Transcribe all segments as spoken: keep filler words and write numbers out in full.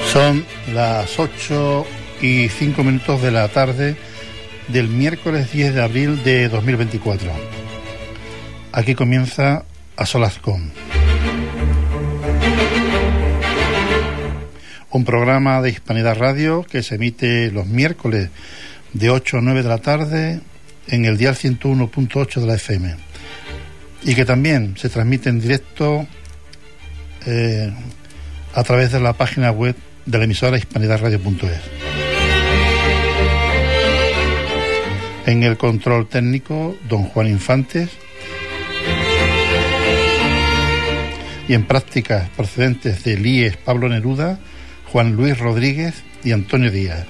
Son las ocho y cinco minutos de la tarde del miércoles diez de abril de dos mil veinticuatro. Aquí comienza A Solas Con, un programa de Hispanidad Radio que se emite los miércoles de ocho a nueve de la tarde en el dial ciento uno punto ocho de la F M, y que también se transmite en directo eh, a través de la página web de la emisora hispanidad radio punto es. En el control técnico, don Juan Infantes, y en prácticas procedentes del I E S Pablo Neruda, Juan Luis Rodríguez y Antonio Díaz.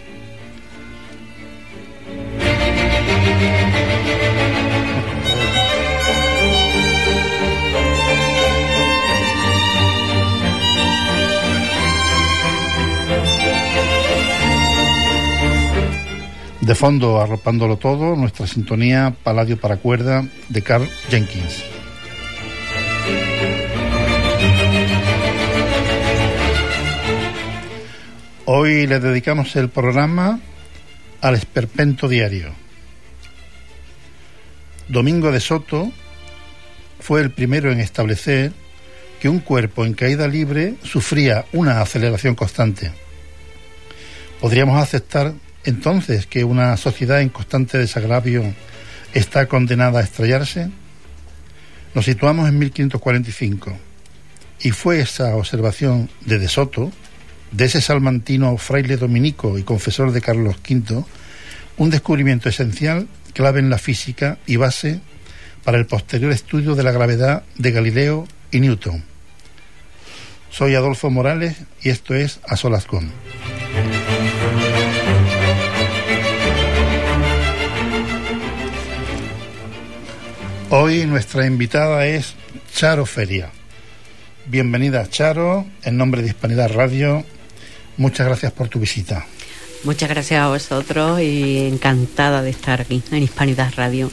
De fondo, arropándolo todo, nuestra sintonía Paladio para cuerda de Carl Jenkins. Hoy le dedicamos el programa al esperpento diario. Domingo de Soto fue el primero en establecer que un cuerpo en caída libre sufría una aceleración constante. ¿Podríamos aceptar entonces que una sociedad en constante desagravio está condenada a estrellarse? Nos situamos en mil quinientos cuarenta y cinco, y fue esa observación de De Soto, de ese salmantino fraile dominico y confesor de Carlos quinto, un descubrimiento esencial, clave en la física y base para el posterior estudio de la gravedad de Galileo y Newton. Soy Adolfo Morales y esto es A Solas Con. Hoy nuestra invitada es Charo Feria. Bienvenida, Charo, en nombre de Hispanidad Radio. Muchas gracias por tu visita. Muchas gracias a vosotros y encantada de estar aquí en Hispanidad Radio.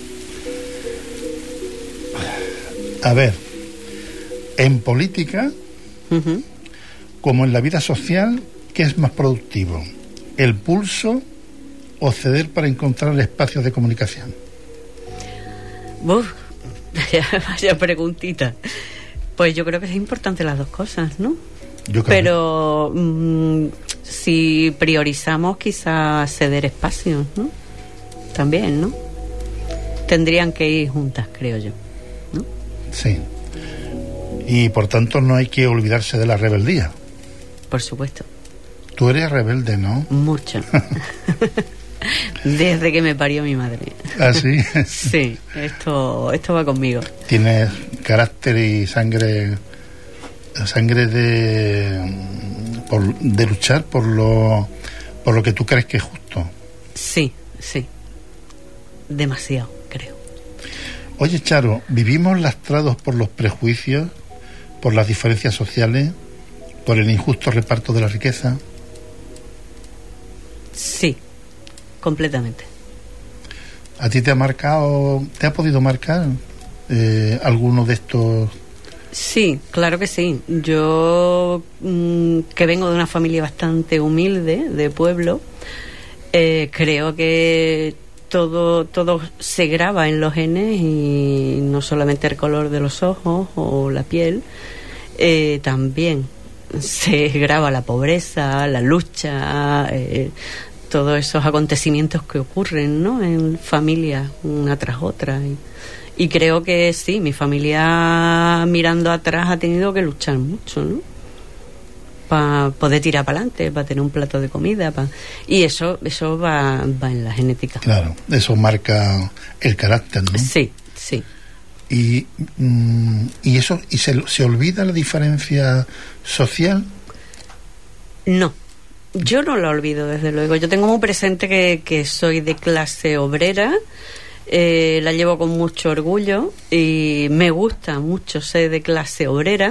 A ver, en política, uh-huh, como en la vida social, ¿qué es más productivo? ¿El pulso o ceder para encontrar espacios de comunicación? Uf, vaya, vaya preguntita. Pues yo creo que es importante las dos cosas, ¿no? Yo creo. Pero mmm, si priorizamos, quizás ceder espacios, ¿no? También, ¿no? Tendrían que ir juntas, creo yo, ¿no? Sí. Y por tanto no hay que olvidarse de la rebeldía. Por supuesto. Tú eres rebelde, ¿no? Mucho. Desde que me parió mi madre. ¿Ah, sí? Sí, esto, esto va conmigo. Tienes carácter y sangre, sangre de, por, de luchar por lo, por lo que tú crees que es justo. Sí, sí. Demasiado, creo. Oye, Charo, ¿vivimos lastrados por los prejuicios, por las diferencias sociales, por el injusto reparto de la riqueza? Sí. Completamente. ¿A ti te ha marcado, te ha podido marcar eh, alguno de estos? Sí, claro que sí. Yo, mmm, que vengo de una familia bastante humilde, de pueblo, eh, creo que todo, todo se graba en los genes, y no solamente el color de los ojos o la piel, eh, también se graba la pobreza, la lucha, eh, todos esos acontecimientos que ocurren, ¿no?, en familias, una tras otra. Y, y creo que sí, mi familia, mirando atrás, ha tenido que luchar mucho, ¿no?, para poder tirar para adelante, para tener un plato de comida. Pa... Y eso eso va, va en la genética. Claro, eso marca el carácter, ¿no? Sí, sí. Y, mm, y eso, ¿y se, se olvida la diferencia social? No. Yo no lo olvido, desde luego. Yo tengo muy presente que, que soy de clase obrera, eh, la llevo con mucho orgullo y me gusta mucho ser de clase obrera,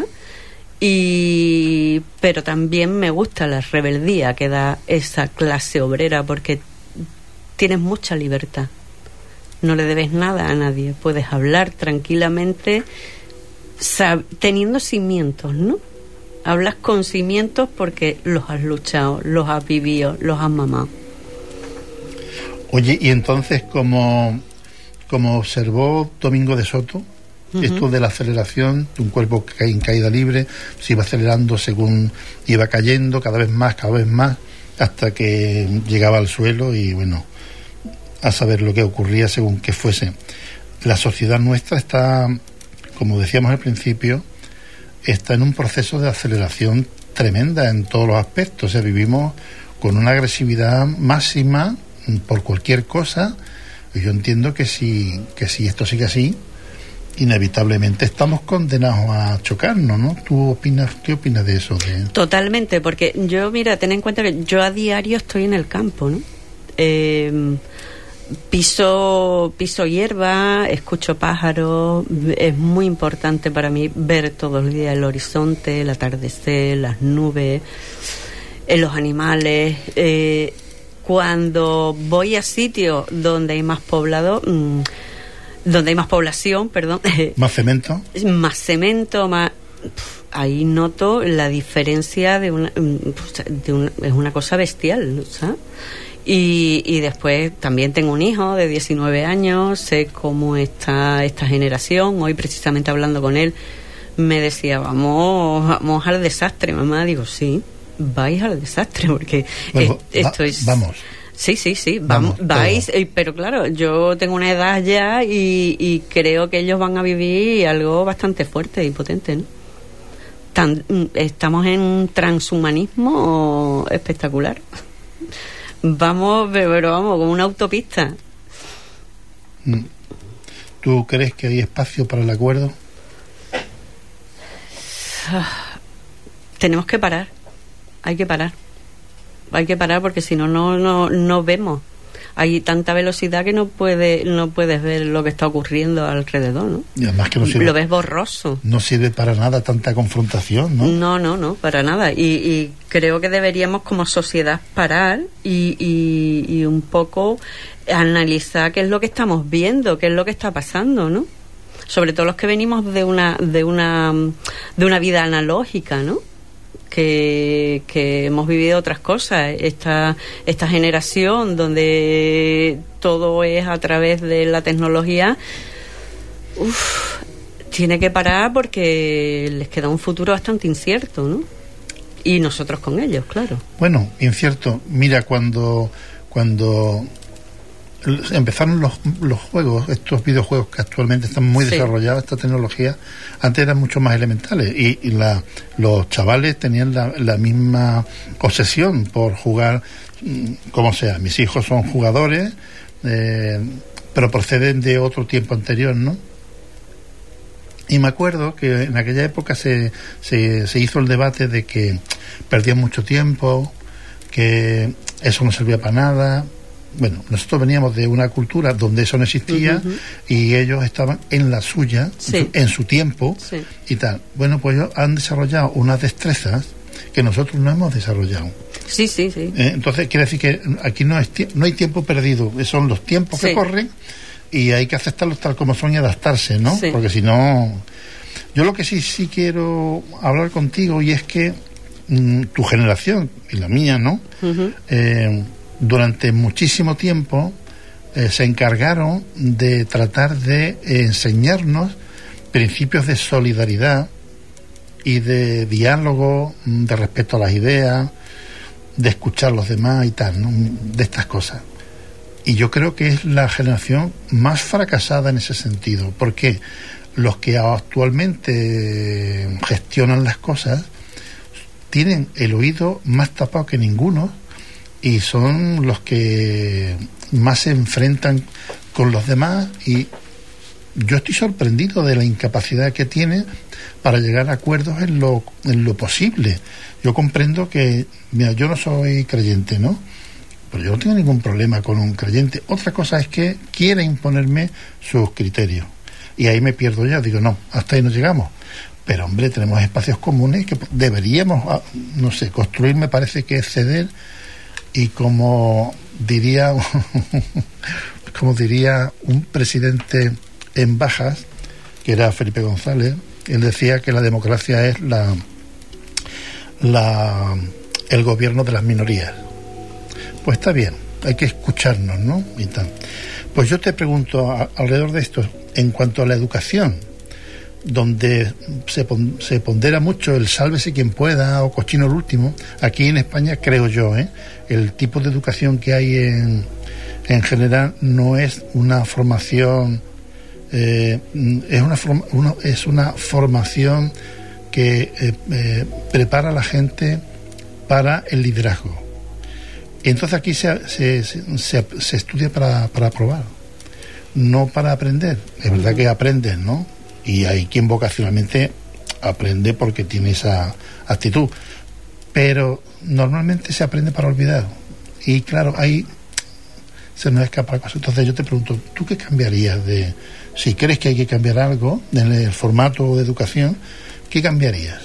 y pero también me gusta la rebeldía que da esa clase obrera, porque tienes mucha libertad. No le debes nada a nadie. Puedes hablar tranquilamente, sab- teniendo cimientos, ¿no? hablas con cimientos porque los has luchado, los has vivido, los has mamado. Oye, y entonces, como, como observó Domingo de Soto, uh-huh. esto de la aceleración de un cuerpo en caída libre, se iba acelerando según iba cayendo, cada vez más, cada vez más, hasta que llegaba al suelo y, bueno, a saber lo que ocurría según que fuese. La sociedad nuestra está, como decíamos al principio, está en un proceso de aceleración tremenda en todos los aspectos. O sea, vivimos con una agresividad máxima por cualquier cosa. Yo entiendo que si, que si esto sigue así, inevitablemente estamos condenados a chocarnos, ¿no? ¿Tú opinas, qué opinas de eso? De... Totalmente, porque yo, mira, ten en cuenta que yo a diario estoy en el campo, ¿no? Eh, piso, piso hierba, escucho pájaros, es muy importante para mí ver todos los días el horizonte, el atardecer, las nubes, eh, los animales. Eh, cuando voy a sitios donde hay más poblado, mmm, donde hay más población, perdón. ¿Más cemento? Más cemento, más... Ahí noto la diferencia de una... De una es una cosa bestial, ¿sabes? Y, y después también tengo un hijo de diecinueve años, sé cómo está esta generación. Hoy, precisamente hablando con él, me decía, vamos, vamos al desastre, mamá. Digo, sí, vais al desastre, porque bueno, es, esto va, es... Vamos. Sí, sí, sí, vamos, vais, eh, pero claro, yo tengo una edad ya y, y creo que ellos van a vivir algo bastante fuerte y potente, ¿no? Tan, estamos en un transhumanismo espectacular. Vamos, pero vamos, como una autopista. ¿Tú crees que hay espacio para el acuerdo? Tenemos que parar, hay que parar. Hay que parar porque si no, no, no, no vemos. Hay tanta velocidad que no puede, no puedes ver lo que está ocurriendo alrededor, ¿no? Y además que no sirve, lo ves borroso. No sirve para nada tanta confrontación, ¿no? No, no, no, para nada. Y, y creo que deberíamos como sociedad parar y, y, y un poco analizar qué es lo que estamos viendo, qué es lo que está pasando, ¿no? Sobre todo los que venimos de una, de una, de una vida analógica, ¿no? Que, que hemos vivido otras cosas. Esta, esta generación donde todo es a través de la tecnología, uf, tiene que parar porque les queda un futuro bastante incierto, ¿no? Y nosotros con ellos, claro. Bueno, incierto. Mira, cuando cuando empezaron los, los juegos, estos videojuegos que actualmente están muy sí. desarrollados, esta tecnología, antes eran mucho más elementales y, y la, los chavales tenían la, la misma obsesión por jugar, como sea. Mis hijos son jugadores, eh, pero proceden de otro tiempo anterior, ¿no? Y me acuerdo que en aquella época se, se, se hizo el debate de que perdían mucho tiempo, que eso no servía para nada. Bueno, nosotros veníamos de una cultura donde eso no existía uh-huh. y ellos estaban en la suya, sí. en su tiempo sí. y tal. Bueno, pues ellos han desarrollado unas destrezas que nosotros no hemos desarrollado. Sí, sí, sí. ¿Eh? Entonces quiere decir que aquí no, es tie- no hay tiempo perdido, son los tiempos sí. que corren y hay que aceptarlos tal como son y adaptarse, ¿no? Sí. Porque si no... Yo lo que sí, sí quiero hablar contigo y es que mmm, tu generación y la mía, ¿no? Uh-huh. Eh, durante muchísimo tiempo eh, se encargaron de tratar de eh, enseñarnos principios de solidaridad y de diálogo, de respeto a las ideas, de escuchar a los demás y tal, ¿no? De estas cosas. Y yo creo que es la generación más fracasada en ese sentido, porque los que actualmente gestionan las cosas tienen el oído más tapado que ninguno y son los que más se enfrentan con los demás, y yo estoy sorprendido de la incapacidad que tiene para llegar a acuerdos en lo, en lo posible. Yo comprendo que, mira, yo no soy creyente, ¿no? Pero yo no tengo ningún problema con un creyente. Otra cosa es que quiere imponerme sus criterios. Y ahí me pierdo ya, digo, no, hasta ahí no llegamos. Pero, hombre, tenemos espacios comunes que deberíamos, no sé, construir, me parece que es ceder. Y como diría como diría un presidente en bajas, que era Felipe González, él decía que la democracia es la la, el gobierno de las minorías. Pues está bien, hay que escucharnos, ¿no? Y tal. Pues yo te pregunto a, alrededor de esto, en cuanto a la educación, donde se, pon, se pondera mucho el sálvese quien pueda o cochino el último, aquí en España, creo yo, ¿eh? el tipo de educación que hay en, en general no es una formación, eh, es, una forma, una, es una formación que eh, eh, prepara a la gente para el liderazgo. Y entonces aquí se, se, se, se estudia para, para aprobar, no para aprender. Es verdad que aprenden, ¿no? Y hay quien vocacionalmente aprende porque tiene esa actitud, pero normalmente se aprende para olvidar. Y claro, ahí se nos escapa la cosa. Entonces yo te pregunto, ¿tú qué cambiarías de, si crees que hay que cambiar algo en el formato de educación, qué cambiarías?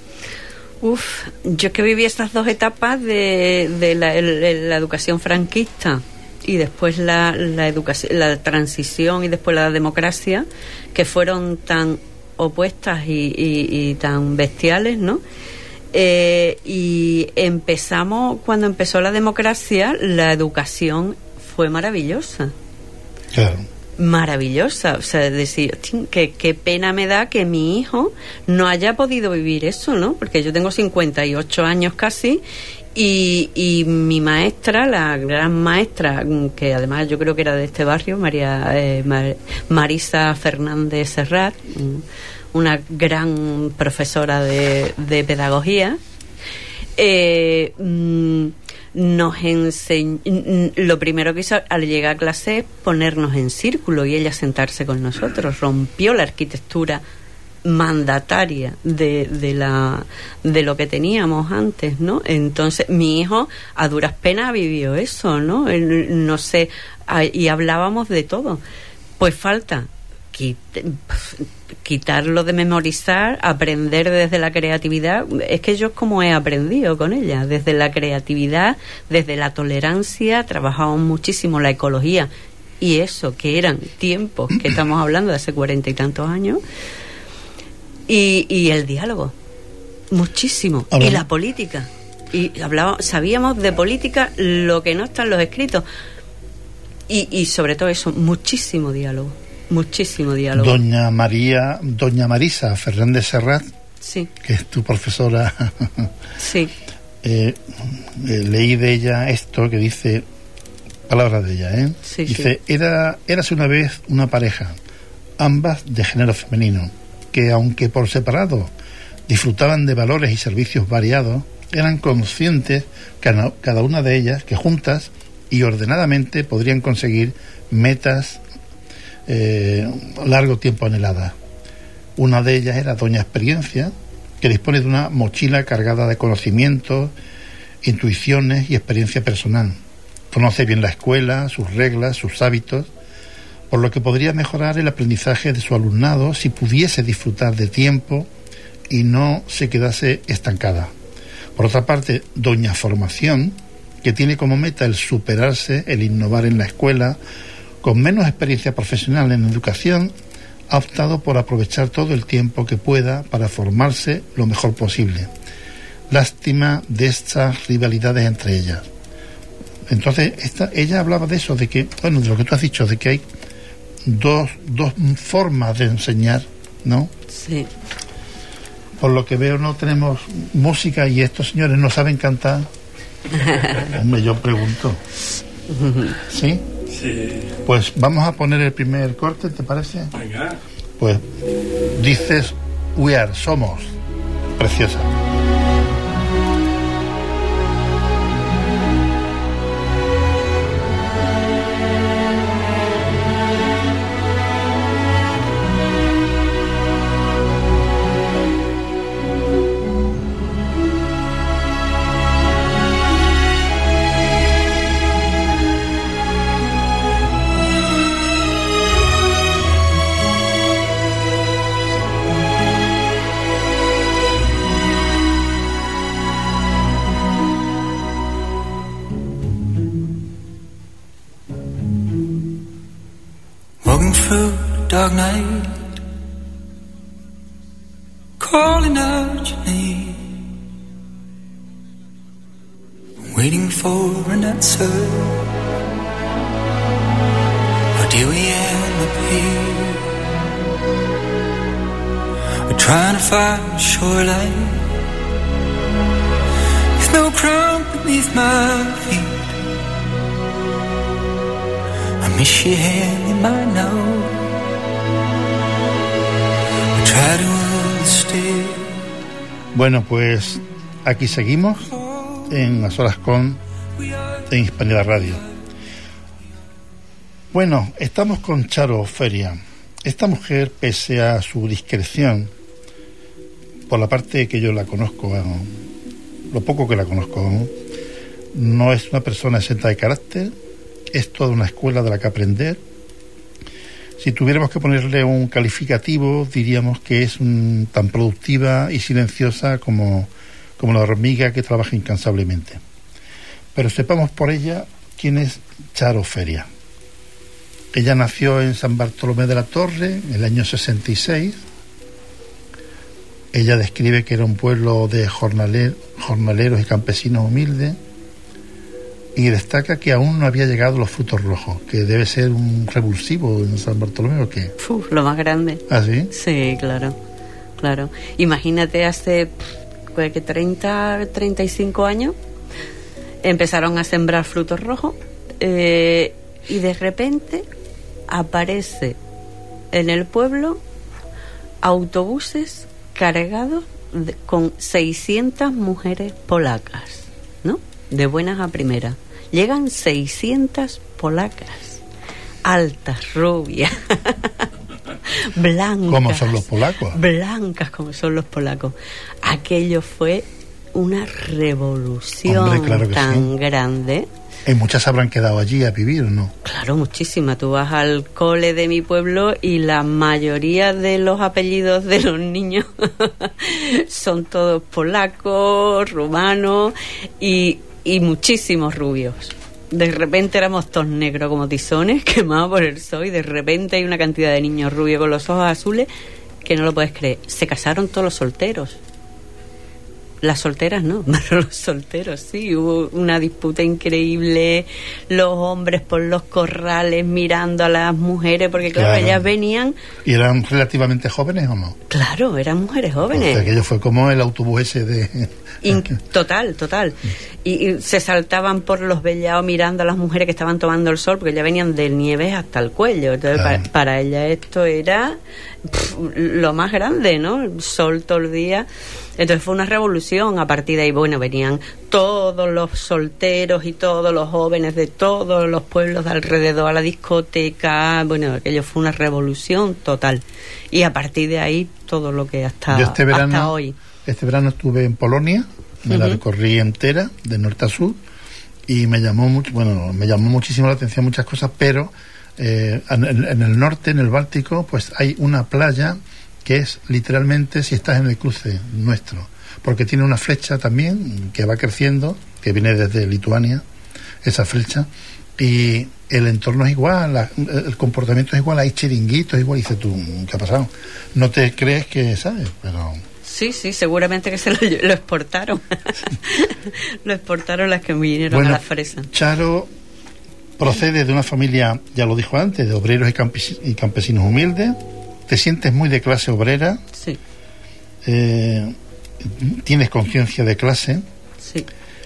Uf, yo que viví estas dos etapas de, de la, el, la educación franquista y después la, la educación, la transición y después la democracia, que fueron tan opuestas y, y, y tan bestiales, ¿no? Eh, y empezamos, cuando empezó la democracia, la educación fue maravillosa. Claro. Maravillosa, o sea, decir, que qué pena me da que mi hijo no haya podido vivir eso, ¿no? Porque yo tengo cincuenta y ocho años casi y, y mi maestra, la gran maestra, que además yo creo que era de este barrio, María eh, Mar, Marisa Fernández Serrat, una gran profesora de, de pedagogía, eh, mmm, nos enseñó, lo primero que hizo al llegar a clase es ponernos en círculo y ella sentarse con nosotros, rompió la arquitectura mandataria de, de la de lo que teníamos antes, ¿no? Entonces mi hijo a duras penas vivió eso, ¿no? No sé, y hablábamos de todo. Pues falta quitarlo de memorizar, aprender desde la creatividad. Es que yo es como he aprendido con ella, desde la creatividad, desde la tolerancia. Trabajamos muchísimo la ecología y eso, que eran tiempos que estamos hablando de hace cuarenta y tantos años, y, y el diálogo muchísimo. Hola. Y la política, y hablábamos, sabíamos de política lo que no está en los escritos, y, y sobre todo eso, muchísimo diálogo. Muchísimo diálogo. Doña María, doña Marisa Fernández Serrat, sí, que es tu profesora, sí, eh, eh, leí de ella esto que dice, palabras de ella, ¿eh? Sí, dice, sí. era, érase una vez una pareja, ambas de género femenino, que aunque por separado disfrutaban de valores y servicios variados, eran conscientes cada, cada una de ellas que juntas y ordenadamente podrían conseguir metas Eh, largo tiempo anhelada. Una de ellas era doña Experiencia, que dispone de una mochila cargada de conocimientos, intuiciones y experiencia personal. Conoce bien la escuela, sus reglas, sus hábitos, por lo que podría mejorar el aprendizaje de su alumnado si pudiese disfrutar de tiempo y no se quedase estancada. Por otra parte, doña Formación, que tiene como meta el superarse, el innovar en la escuela, con menos experiencia profesional en educación, ha optado por aprovechar todo el tiempo que pueda para formarse lo mejor posible. Lástima de estas rivalidades entre ellas. Entonces, esta, ella hablaba de eso, de que, bueno, de lo que tú has dicho, de que hay dos, dos formas de enseñar, ¿no? Sí. Por lo que veo, no tenemos música y estos señores no saben cantar. Hombre, yo pregunto. ¿Sí? Sí. Pues vamos a poner el primer corte, ¿te parece? Venga. Pues dices We Are, somos. Preciosa. Walking through the dark night, calling out your name. waiting for an answer. Or do we end up here? We're trying to find a shoreline with no ground beneath my feet. I miss your hand in mine now. I try to understand. Bueno, pues aquí seguimos en A Solas con en Hispanidad Radio. Bueno, estamos con Charo Feria. Esta mujer, pese a su discreción, por la parte que yo la conozco, bueno, lo poco que la conozco, ¿no? No es una persona exenta de carácter, es toda una escuela de la que aprender. Si tuviéramos que ponerle un calificativo, diríamos que es un, tan productiva y silenciosa como, como la hormiga que trabaja incansablemente. Pero sepamos por ella quién es Charo Feria. Ella nació en San Bartolomé de la Torre en el año sesenta y seis. Ella describe que era un pueblo de jornaler, jornaleros y campesinos humildes, y destaca que aún no había llegado los frutos rojos, que debe ser un revulsivo en San Bartolomé, ¿o qué? Uf, lo más grande. ¿Ah, sí? Sí, claro, claro. Imagínate, hace que treinta, treinta y cinco años empezaron a sembrar frutos rojos, eh, y de repente aparece en el pueblo autobuses cargados de, con seiscientas mujeres polacas, ¿no? De buenas a primeras. Llegan seiscientas polacas, altas, rubias, blancas. ¿Cómo son los polacos? Blancas como son los polacos. Aquello fue una revolución. Hombre, claro que tan sí. grande. ¿Y muchas habrán quedado allí a vivir o no? Claro, muchísimas. Tú vas al cole de mi pueblo y la mayoría de los apellidos de los niños son todos polacos, rumanos y, y muchísimos rubios. De repente éramos todos negros como tizones, quemados por el sol, y de repente hay una cantidad de niños rubios con los ojos azules que no lo puedes creer. Se casaron todos los solteros. Las solteras no, pero los solteros sí. Hubo una disputa increíble, los hombres por los corrales mirando a las mujeres, porque claro, claro, ellas venían... ¿Y eran relativamente jóvenes o no? Claro, eran mujeres jóvenes. O sea, aquello fue como el autobús ese de... In... Total, total. Y, y se saltaban por los vellados mirando a las mujeres que estaban tomando el sol, porque ya venían de nieves hasta el cuello. Entonces, claro, para, para ella esto era pff, lo más grande, ¿no? El sol todo el día. Entonces fue una revolución. A partir de ahí, bueno, venían todos los solteros y todos los jóvenes de todos los pueblos de alrededor a la discoteca. Bueno, aquello fue una revolución total. Y a partir de ahí, todo lo que hasta, este verano, hasta hoy. Este verano estuve en Polonia, me uh-huh. la recorrí entera, de norte a sur, y me llamó mucho, bueno, me llamó muchísimo la atención muchas cosas, pero eh, en, en el norte, en el Báltico, pues hay una playa que es literalmente si estás en el cruce nuestro, porque tiene una flecha también que va creciendo, que viene desde Lituania, esa flecha, y el entorno es igual, la, el comportamiento es igual, hay chiringuitos igual. Y dices tú, ¿qué ha pasado? No te crees que sabes, pero... Sí, sí, seguramente que se lo, lo exportaron. Lo exportaron las que vinieron bueno, a la fresa. Charo procede de una familia, ya lo dijo antes, de obreros y, campes- y campesinos humildes. Te sientes muy de clase obrera. Sí. Eh, tienes conciencia de clase. Sí.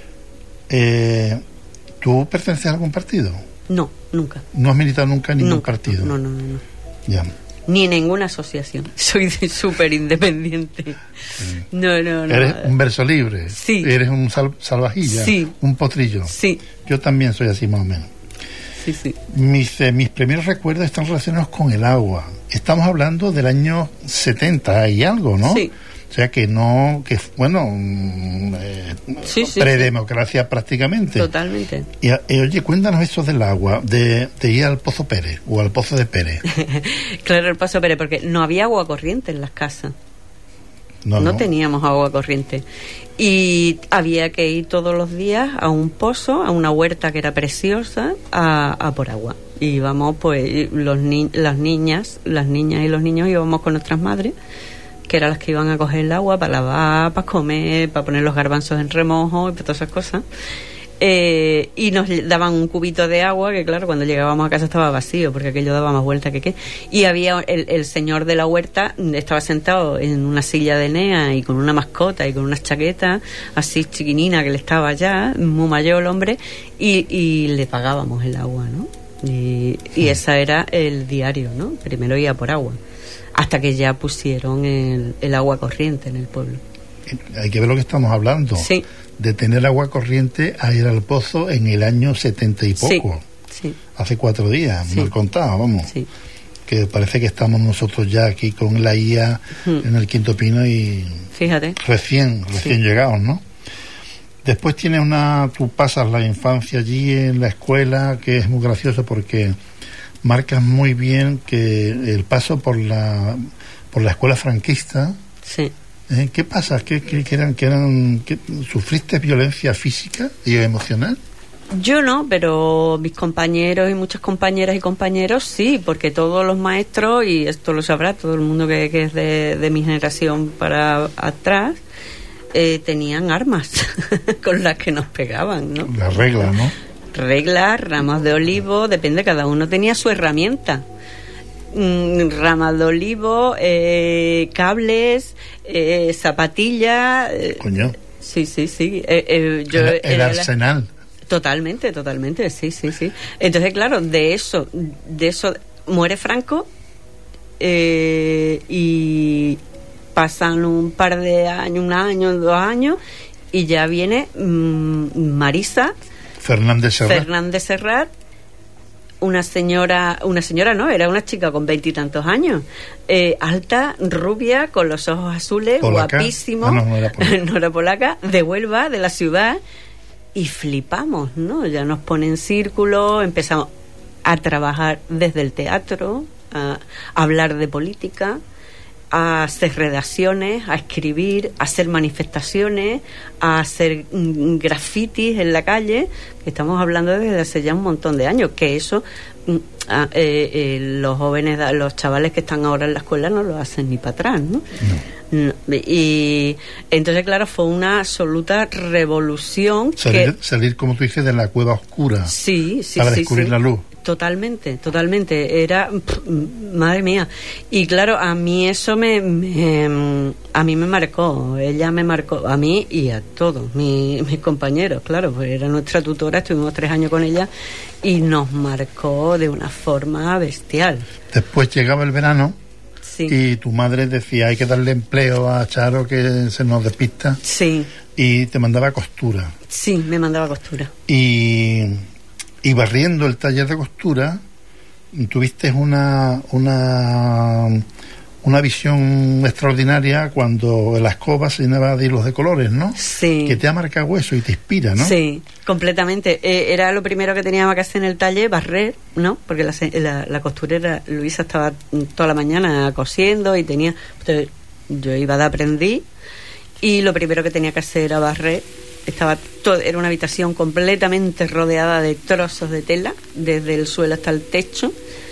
Eh, ¿Tú perteneces a algún partido? No, nunca. ¿No has militado nunca en ningún nunca, partido? No, no, no, no. Ya. Ni en ninguna asociación. Soy súper independiente. Sí. No, no, no. Eres un verso libre. Sí. Eres un sal- salvajilla. Sí. Un potrillo. Sí. Yo también soy así más o menos. Sí, sí. Mis, eh, mis primeros recuerdos están relacionados con el agua. Estamos hablando del año setenta y algo, ¿no? Sí. O sea que no, que bueno, eh, sí, sí, predemocracia sí. prácticamente. Totalmente. Y, y oye, cuéntanos eso del agua, de, de ir al Pozo Pérez o al Pozo de Pérez. Claro, el Pozo Pérez, porque no había agua corriente en las casas. No, no, no teníamos agua corriente. Y había que ir todos los días a un pozo, a una huerta que era preciosa, a, a por agua. Y íbamos, pues, los ni- las niñas, las niñas y los niños íbamos con nuestras madres, que eran las que iban a coger el agua para lavar, para comer, para poner los garbanzos en remojo y para todas esas cosas. Eh, y nos daban un cubito de agua que claro, cuando llegábamos a casa estaba vacío porque aquello daba más vuelta que qué, y había el, el señor de la huerta estaba sentado en una silla de enea y con una mascota y con unas chaquetas así chiquinina que le estaba allá, muy mayor el hombre, y, y le pagábamos el agua, ¿no? Y, y ese era el diario, ¿no? Primero iba por agua hasta que ya pusieron el, el agua corriente en el pueblo. Hay que ver lo que estamos hablando. Sí. De tener agua corriente a ir al pozo en el año setenta y poco. Sí, sí. Hace cuatro días, Sí. mal contado, vamos. Sí. Que parece que estamos nosotros ya aquí con la I A Hmm. en el Quinto Pino y Fíjate. recién, recién Sí. llegados, ¿no? Después tienes una, tú pasas la infancia allí en la escuela, que es muy gracioso porque marcas muy bien que el paso por la por la escuela franquista. Sí. ¿Eh? ¿Qué pasa? ¿Qué, qué, qué eran, qué eran, qué- ¿Sufriste violencia física y emocional? Yo no, pero mis compañeros y muchas compañeras y compañeros sí, porque todos los maestros, y esto lo sabrá todo el mundo que, que es de, de mi generación para atrás, eh, tenían armas con las que nos pegaban, ¿no? La regla, ¿no? Reglas, ramas de olivo, depende, cada uno tenía su herramienta. Mm, ramas de olivo, eh, cables, eh, zapatillas. eh, Coño, sí, sí, sí. eh, eh, yo el, el era la- arsenal. Totalmente, totalmente, sí, sí, sí. Entonces, claro, de eso, de eso muere Franco eh, y pasan un par de años, un año, dos años, y ya viene mm, Marisa Fernández Serrat. Fernández Serrat, una señora, una señora no, era una chica con veintitantos años, eh, alta, rubia, con los ojos azules, ¿Polaca? guapísimo, Ah, no, no era polaca. no era polaca, de Huelva, de la ciudad, y flipamos, ¿no? Ya nos pone en círculo, empezamos a trabajar desde el teatro, a, a hablar de política, a hacer redacciones, a escribir, a hacer manifestaciones, a hacer mm, grafitis en la calle, que estamos hablando desde hace ya un montón de años, que eso mm, a- eh, eh, los jóvenes, los chavales que están ahora en la escuela no lo hacen ni para atrás, ¿no? No. Y entonces, claro, fue una absoluta revolución. Salir, que salir, como tú dices, de la cueva oscura sí, sí, para sí, descubrir sí. la luz. Totalmente, totalmente. Era, pff, madre mía. Y claro, a mí eso me, me- a mí me marcó. Ella me marcó, a mí y a todos mis, mis compañeros, claro, pues era nuestra tutora, estuvimos tres años con ella y nos marcó de una forma bestial. Después llegaba el verano Sí, y tu madre decía, hay que darle empleo a Charo que se nos despista, sí, y te mandaba a costura. sí, me mandaba costura. Y, y barriendo el taller de costura, tuviste una, una, una visión extraordinaria cuando la escoba se llenaba de hilos de colores, ¿no? Sí. Que te ha marcado eso y te inspira, ¿no? Sí, completamente. Eh, era lo primero que teníamos que hacer en el taller, barrer, ¿no? Porque la, se- la, la costurera Luisa estaba toda la mañana cosiendo y tenía... Entonces, yo iba de aprendiz y lo primero que tenía que hacer era barrer. Estaba todo, era una habitación completamente rodeada de trozos de tela, desde el suelo hasta el techo.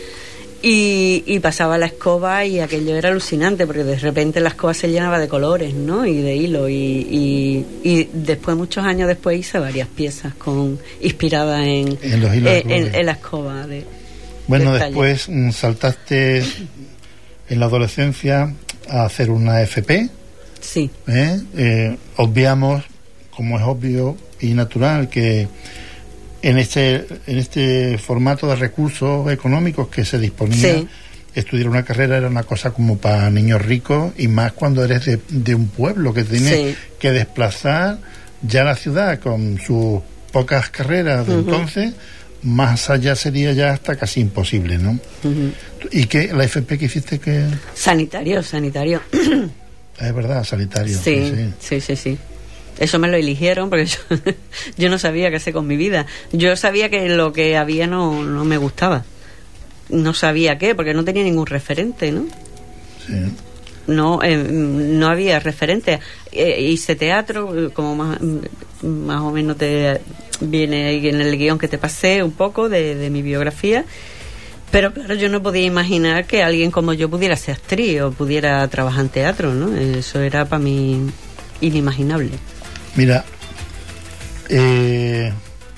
Y, y pasaba la escoba y aquello era alucinante porque de repente la escoba se llenaba de colores, ¿no? Y de hilo y, y, y después, muchos años después, hice varias piezas con inspiradas en, En los hilos de en, colores. en- en la escoba de, Bueno, del taller. después mm, saltaste en la adolescencia a hacer una F P, Sí, ¿eh? Eh, obviamos, como es obvio y natural, que en este en este formato de recursos económicos que se disponía, Sí. estudiar una carrera era una cosa como para niños ricos, y más cuando eres de, de un pueblo que tienes Sí. que desplazar ya la ciudad con sus pocas carreras de Ujú. entonces, más allá sería ya hasta casi imposible, ¿no? ujú. ¿Y qué? ¿La F P que hiciste? Que Sanitario, sanitario. es verdad, sanitario. Sí, sí, sí, sí. Eso me lo eligieron porque yo, yo no sabía qué hacer con mi vida. Yo sabía que lo que había no, no me gustaba. No sabía qué, porque no tenía ningún referente, ¿no? Sí. No, eh, no había referente. Eh, hice teatro, eh, como más, más o menos te viene ahí en el guión que te pasé un poco de, de mi biografía. Pero claro, yo no podía imaginar que alguien como yo pudiera ser actriz o pudiera trabajar en teatro, ¿no? Eso era para mí inimaginable. Mira, eh,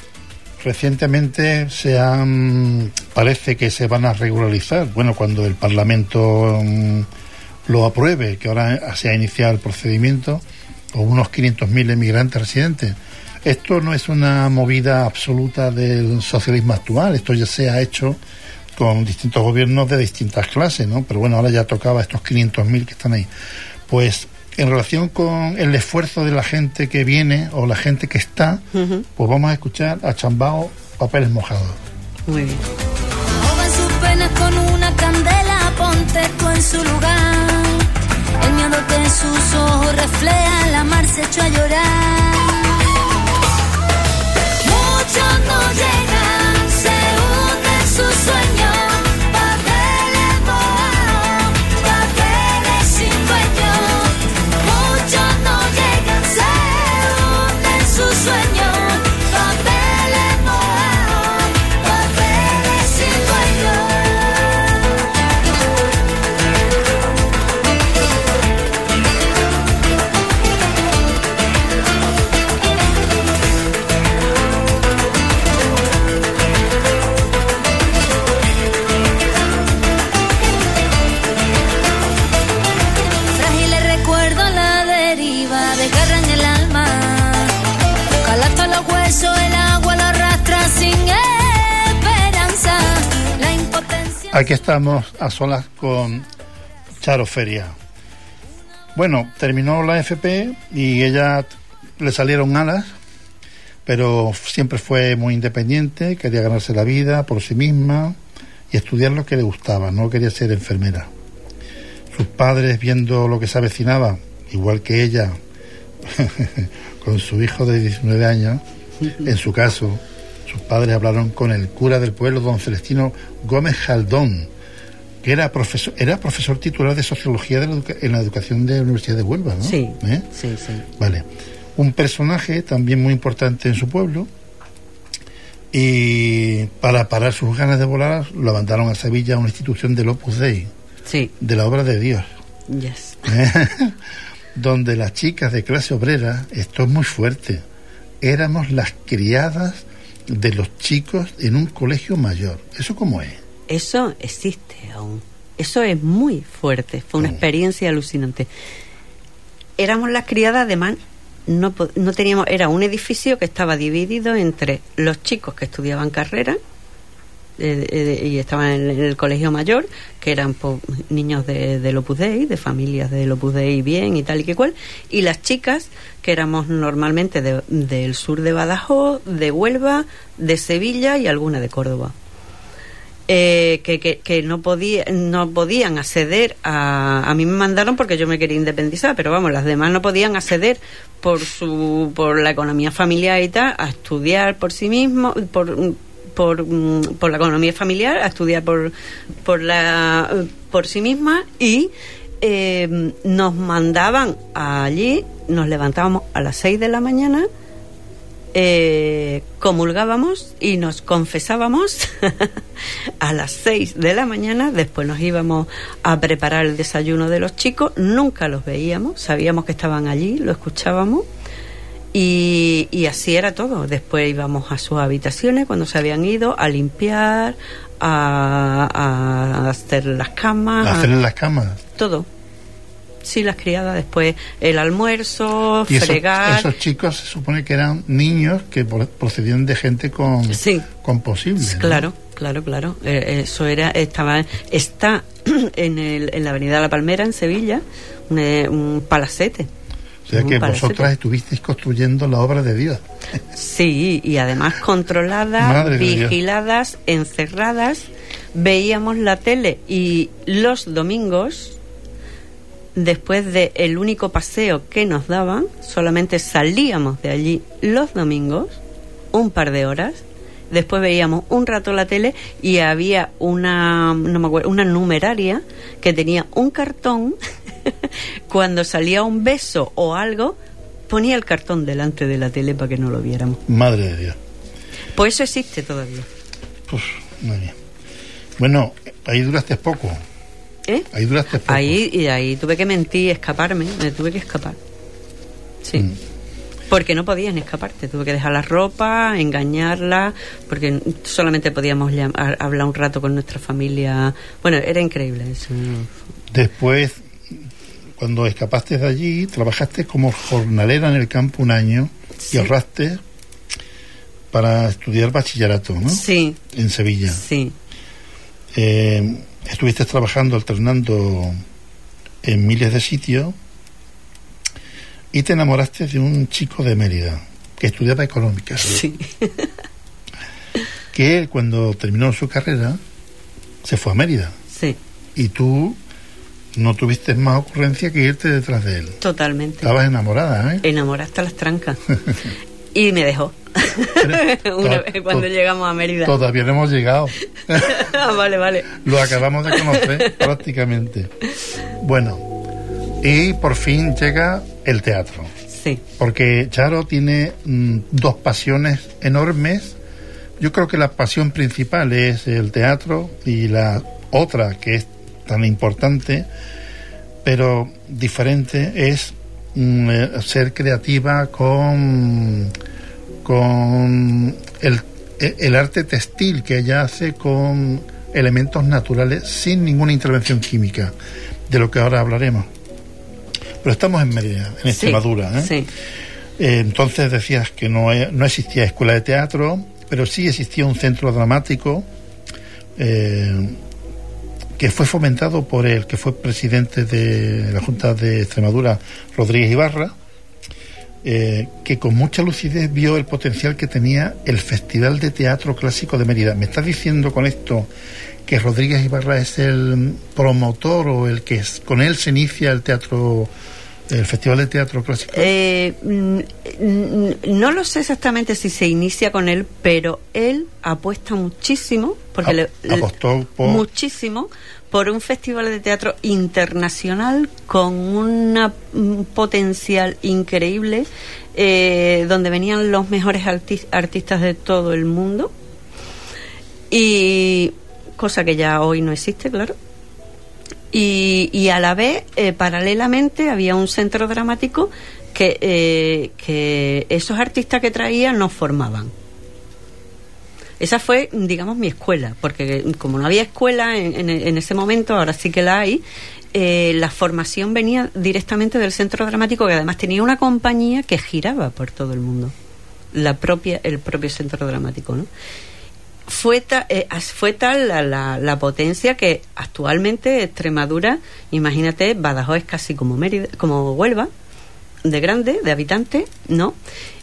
recientemente se han, parece que se van a regularizar, bueno, cuando el Parlamento um, lo apruebe, que ahora se ha iniciado el procedimiento, o unos quinientos mil emigrantes residentes. Esto no es una movida absoluta del socialismo actual, esto ya se ha hecho con distintos gobiernos de distintas clases, ¿no? Pero bueno, ahora ya tocaba estos quinientos mil que están ahí. Pues en relación con el esfuerzo de la gente que viene o la gente que está, uh-huh. pues vamos a escuchar a Chambao, Papeles Mojados. Muy bien. Ahogan sus penas con una candela, ponte tú en su lugar. El miedo que sus ojos refleja, la mar se echó a llorar. Muchos no llegan, se hunden sus sueños. Papeles mojados, papeles sin dueño. Muchos no llegan, se hunden sus sueños. Papeles mojados, papeles sin dueño. Aquí estamos a solas con Charo Feria. Bueno, terminó la F P y ella le salieron alas, pero siempre fue muy independiente, quería ganarse la vida por sí misma y estudiar lo que le gustaba, no quería ser enfermera. Sus padres, viendo lo que se avecinaba, igual que ella, con su hijo de diecinueve años, en su caso, sus padres hablaron con el cura del pueblo, don Celestino Gómez Jaldón, que era profesor, era profesor titular de Sociología de la educa- en la educación de la Universidad de Huelva, ¿no? Sí, ¿Eh? sí, sí. Vale. Un personaje también muy importante en su pueblo, y para parar sus ganas de volar lo mandaron a Sevilla a una institución del Opus Dei, sí. de la obra de Dios. Yes. Donde las chicas de clase obrera, esto es muy fuerte, éramos las criadas de los chicos en un colegio mayor. ¿Eso cómo es? Eso existe aún. Eso es muy fuerte. Fue una ¿Cómo? experiencia alucinante. Éramos las criadas, además, no, no teníamos... Era un edificio que estaba dividido entre los chicos que estudiaban carrera eh, eh, y estaban en, en el colegio mayor, que eran pues, niños de, del Opus Dei, de familias del Opus Dei bien y tal y que cual, y las chicas, que éramos normalmente de, del sur de Badajoz, de Huelva, de Sevilla y alguna de Córdoba. Eh, que, que, que no podía, no podían acceder a... A mí me mandaron porque yo me quería independizar, pero vamos, las demás no podían acceder por su por la economía familiar y tal, a estudiar por sí mismos, por... Por, por la economía familiar, a estudiar por por la por sí misma, y eh, nos mandaban allí, nos levantábamos a las seis de la mañana, eh, comulgábamos y nos confesábamos a las seis de la mañana, después nos íbamos a preparar el desayuno de los chicos, nunca los veíamos, sabíamos que estaban allí, lo escuchábamos. Y, y así era todo. Después íbamos a sus habitaciones cuando se habían ido a limpiar, a, a hacer las camas, ¿A hacer en las camas? todo. Sí, las criadas, después el almuerzo, y fregar. Esos, esos chicos se supone que eran niños que procedían de gente con, sí. con posibles, ¿no? Claro, claro, claro. Eh, eso era, estaba, está en, el, en la Avenida La Palmera, en Sevilla, un, un palacete. O sea que vosotras estuvisteis construyendo la obra de Dios. Sí, y además controladas, vigiladas, encerradas. Veíamos la tele y los domingos, después del único paseo que nos daban, solamente salíamos de allí los domingos, un par de horas. Después veíamos un rato la tele y había una, no me acuerdo, una numeraria que tenía un cartón. Cuando salía un beso o algo, ponía el cartón delante de la tele para que no lo viéramos. Madre de Dios. Pues eso existe todavía. Pues, muy bien. Bueno, ahí duraste poco. ¿Eh? Ahí duraste poco. Ahí, y ahí tuve que mentir, escaparme, me tuve que escapar. Sí. Mm. Porque no podías escaparte, tuve que dejar la ropa, engañarla, porque solamente podíamos llamar, hablar un rato con nuestra familia. Bueno, era increíble eso. Después, cuando escapaste de allí, trabajaste como jornalera en el campo un año, sí, y ahorraste para estudiar bachillerato, ¿no? Sí. En Sevilla. Sí. Eh, estuviste trabajando, alternando en miles de sitios, y te enamoraste de un chico de Mérida que estudiaba económicas. Sí. Que cuando terminó su carrera se fue a Mérida. Sí. Y tú no tuviste más ocurrencia que irte detrás de él. Totalmente. Estabas enamorada, ¿eh? Enamorada hasta las trancas. Y me dejó. Una vez cuando llegamos a Mérida. Todavía no hemos llegado. Vale, vale. Lo acabamos de conocer prácticamente. Bueno, y por fin llega el teatro. Sí. Porque Charo tiene mm, dos pasiones enormes. Yo creo que la pasión principal es el teatro, y la otra, que es tan importante pero diferente, es mm, ser creativa con con el, el arte textil, que ella hace con elementos naturales sin ninguna intervención química, de lo que ahora hablaremos. Pero estamos en Mérida, en Extremadura, ¿eh? Sí. Eh, entonces decías que no, no existía escuela de teatro, pero sí existía un centro dramático eh, que fue fomentado por el que fue presidente de la Junta de Extremadura, Rodríguez Ibarra, eh, que con mucha lucidez vio el potencial que tenía el Festival de Teatro Clásico de Mérida. ¿Me estás diciendo con esto que Rodríguez Ibarra es el promotor o el que es, con él se inicia el teatro, el Festival de Teatro Clásico? Eh, no lo sé exactamente si se inicia con él, pero él apuesta muchísimo, porque A, le, apostó por... muchísimo por un festival de teatro internacional con una, un potencial increíble, eh, donde venían los mejores arti- artistas de todo el mundo, y cosa que ya hoy no existe, claro. Y, y a la vez, eh, paralelamente, había un centro dramático que, eh, que esos artistas que traía nos formaban. Esa fue, digamos, mi escuela, porque como no había escuela en, en, en ese momento, ahora sí que la hay, eh, la formación venía directamente del centro dramático, que además tenía una compañía que giraba por todo el mundo, la propia, el propio centro dramático, ¿no? Fue, ta, eh, fue tal la, la, la potencia que actualmente Extremadura, imagínate, Badajoz es casi como Mérida, como Huelva, de grande, de habitantes, ¿no?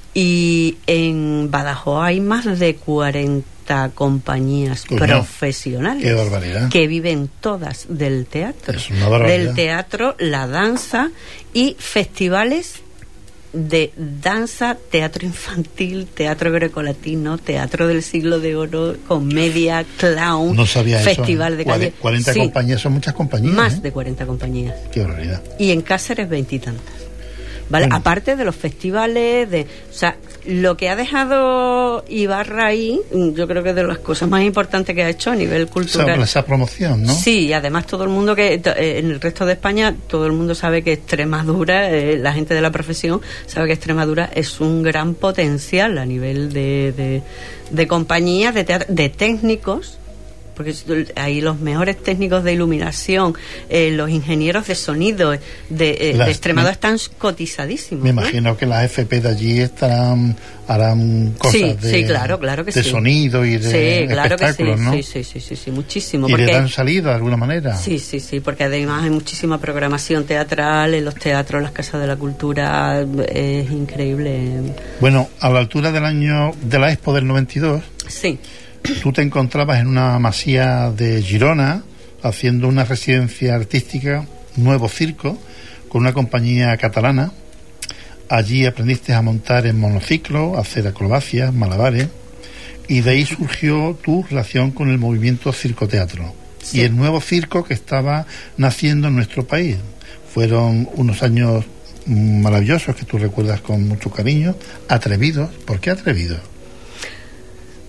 Y en Badajoz hay más de cuarenta compañías Uy, profesionales. ¡Qué barbaridad! Que viven todas del teatro. Es una barbaridad. Del teatro, la danza y festivales de danza, teatro infantil, teatro grecolatino, teatro del siglo de oro, comedia, clown, no sabía festival eso, de calle. cuarenta Sí, compañías, son muchas compañías. más ¿eh? de cuarenta compañías. Qué barbaridad. Y en Cáceres veintitantas. ¿Vale? Bueno. Aparte de los festivales, de, o sea, lo que ha dejado Ibarra ahí, yo creo que es de las cosas más importantes que ha hecho a nivel cultural. Esa, esa promoción, ¿no? Sí, y además todo el mundo que, eh, en el resto de España, todo el mundo sabe que Extremadura, eh, la gente de la profesión sabe que Extremadura es un gran potencial a nivel de, de, de compañías, de teatro, de técnicos, porque ahí los mejores técnicos de iluminación, eh, los ingenieros de sonido de, eh, Las, de Extremadura me, están cotizadísimos. Me ¿no? imagino que las F P de allí estarán, harán cosas sí, de, sí, claro, claro que de sí. sonido y de sí, claro espectáculos, que sí, ¿no? sí, sí, sí, sí, sí, muchísimo. Y porque le dan salida de alguna manera. Sí, sí, sí, porque además hay muchísima programación teatral en los teatros, las casas de la cultura, es increíble. Bueno, a la altura del año de la Expo del noventa y dos, sí, tú te encontrabas en una masía de Girona haciendo una residencia artística, Nuevo Circo, con una compañía catalana. Allí aprendiste a montar en monociclo, a hacer acrobacias, malabares, y de ahí surgió tu relación con el movimiento circoteatro. Sí. Y el nuevo circo que estaba naciendo en nuestro país. Fueron unos años maravillosos que tú recuerdas con mucho cariño, atrevidos. ¿Por qué atrevidos?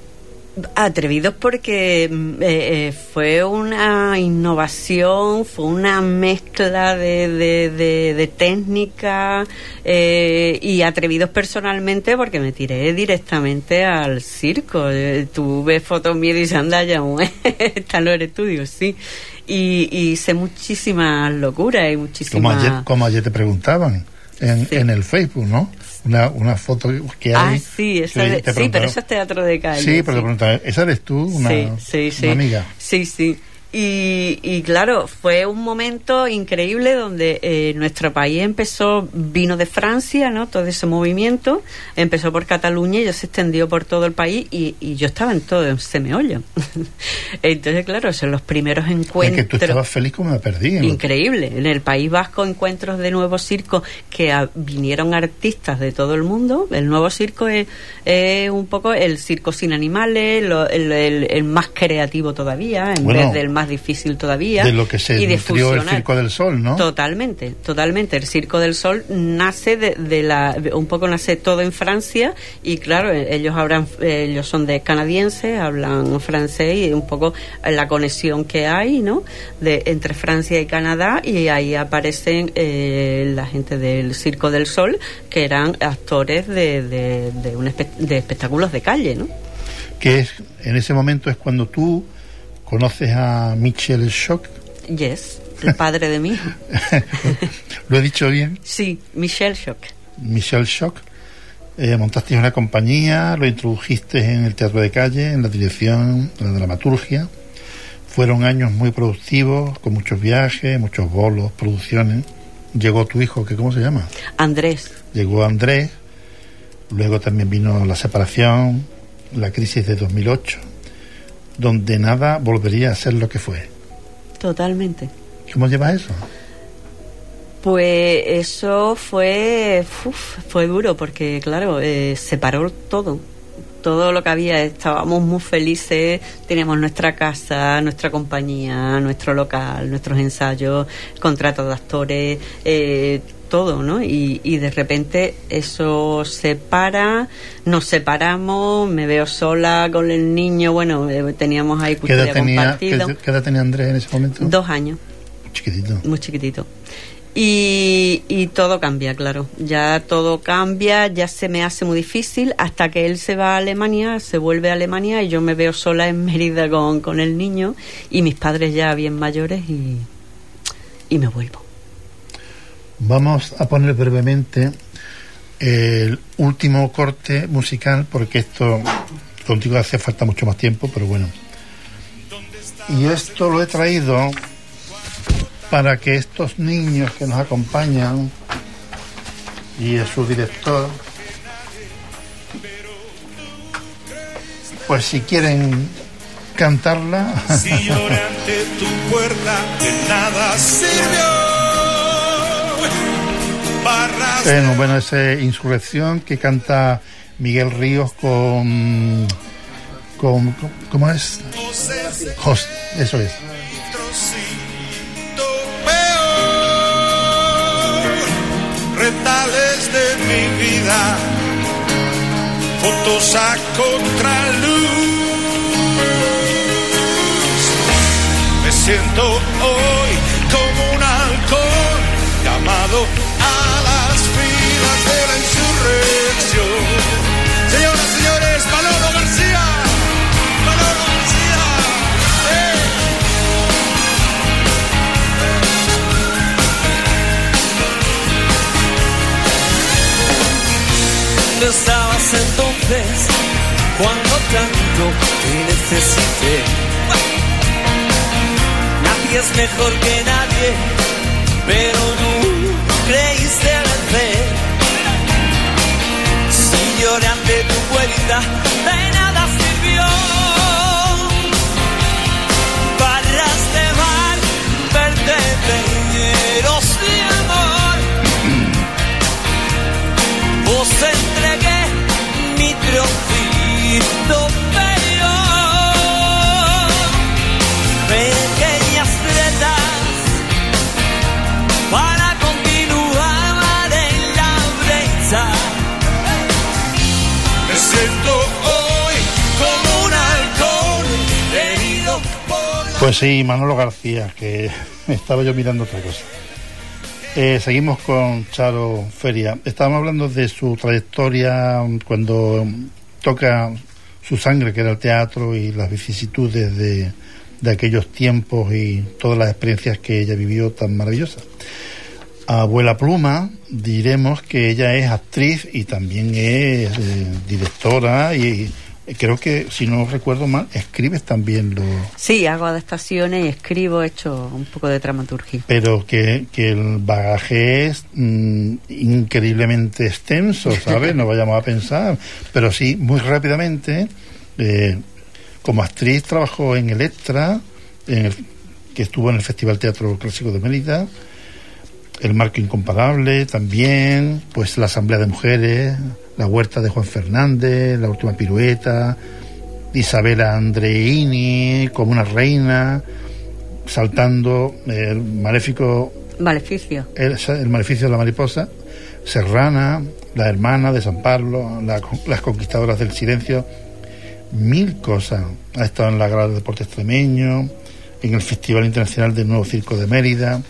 Atrevidos porque eh, eh, fue una innovación, fue una mezcla de, de, de, de técnica, eh, y atrevidos personalmente porque me tiré directamente al circo. Eh, tú ves fotos mías y dices, anda ya, esta no eres tú, digo, sí. Y, y hice muchísimas locuras y muchísimas... Como ayer, como ayer te preguntaban en, sí. en el Facebook, ¿no? Una, una foto que hay. Ah, sí, esa de, sí, pero eso es teatro de calle. Sí, pero sí. Te preguntaba, ¿esa eres tú? Una, sí, sí, sí. una amiga. Sí, sí. Y, y claro, fue un momento increíble donde eh, nuestro país empezó, vino de Francia, ¿no? Todo ese movimiento empezó por Cataluña y ya se extendió por todo el país y, y yo estaba en todo, en Semeollo. Entonces, claro, son los primeros encuentros. Es que tú estabas feliz como me perdí. ¿No? Increíble. En el País Vasco, encuentros de nuevo circo que a, vinieron artistas de todo el mundo. El nuevo circo es, es un poco el circo sin animales, lo, el, el, el más creativo todavía, en bueno, vez del más difícil todavía. De lo que se nutrió el Circo del Sol, ¿no? Totalmente, totalmente. El Circo del Sol nace de, de la, un poco nace todo en Francia y claro, ellos hablan, ellos son de canadienses, hablan francés y un poco la conexión que hay, ¿no? De entre Francia y Canadá y ahí aparecen eh, la gente del Circo del Sol que eran actores de, de, de, un espe- de espectáculos de calle, ¿no? Que es, en ese momento es cuando tú ¿conoces a Michel Schock? Yes, el padre de mi hijo. ¿Lo he dicho bien? Sí, Michel Schock. Michel Schock. Eh, montaste una compañía, lo introdujiste en el teatro de calle, en la dirección, en la dramaturgia. Fueron años muy productivos, con muchos viajes, muchos bolos, producciones. Llegó tu hijo, que ¿cómo se llama? Andrés. Llegó Andrés. Luego también vino la separación, la crisis de dos mil ocho. Donde nada volvería a ser lo que fue. Totalmente. ¿Cómo llevas eso? Pues eso fue uf, fue duro porque claro, eh, se paró todo todo lo que había, estábamos muy felices, teníamos nuestra casa, nuestra compañía, nuestro local, nuestros ensayos, contratos de actores, eh, todo, ¿no? Y, y de repente eso se para, nos separamos, me veo sola con el niño, bueno, eh, teníamos ahí custodia compartida. ¿Qué, ¿Qué edad tenía Andrés en ese momento? Dos años. Muy chiquitito. Muy chiquitito. Y, y todo cambia, claro, ya todo cambia, ya se me hace muy difícil hasta que él se va a Alemania, se vuelve a Alemania y yo me veo sola en Mérida con, con el niño y mis padres ya bien mayores y, y me vuelvo. Vamos a poner brevemente el último corte musical porque esto contigo hace falta mucho más tiempo, pero bueno. Y esto lo he traído para que estos niños que nos acompañan y a su director, pues si quieren cantarla. Si lloré ante tu puerta, de nada sirvió. Barras Bueno, bueno, esa Insurrección que canta Miguel Ríos con, con ¿cómo es? José, eso es. Retales de mi vida, fotos a contraluz. Me siento hoy como un halcón llamado a las filas de la insurrección. Señoras, señores, Manolo García, Manolo García. ¡Eh! ¿Dónde estabas entonces cuando tanto te necesité? Nadie es mejor que nadie, pero tú creíste vencer. Si lloré ante tu puerta, de nada sirvió. Barras de mar, vertederos de amor. Os entregué mi trocito peor, pequeñas tretas para continuar en la brecha. Me siento Pues sí, Manolo García, que estaba yo mirando otra cosa. Eh, seguimos con Charo Feria. Estábamos hablando de su trayectoria cuando toca su sangre, que era el teatro, y las vicisitudes de, de aquellos tiempos y todas las experiencias que ella vivió tan maravillosas. Abuela Pluma, diremos que ella es actriz y también es eh, directora y, y creo que, si no recuerdo mal, escribes también lo... Sí, hago adaptaciones y escribo, he hecho un poco de dramaturgia. Pero que, que el bagaje es mm, increíblemente extenso, ¿sabes? No vayamos a pensar. Pero sí, muy rápidamente, eh, como actriz trabajó en Electra, en el, que estuvo en el Festival Teatro Clásico de Mérida, El Marco Incomparable también, pues la Asamblea de Mujeres, La Huerta de Juan Fernández, La Última Pirueta, Isabela Andreini como una reina, saltando el maléfico... Maleficio. El, el Maleficio de la Mariposa, Serrana, La Hermana de San Pablo, la, Las Conquistadoras del Silencio, mil cosas. Ha estado en la Gala de Deporte Extremeño, en el Festival Internacional del Nuevo Circo de Mérida.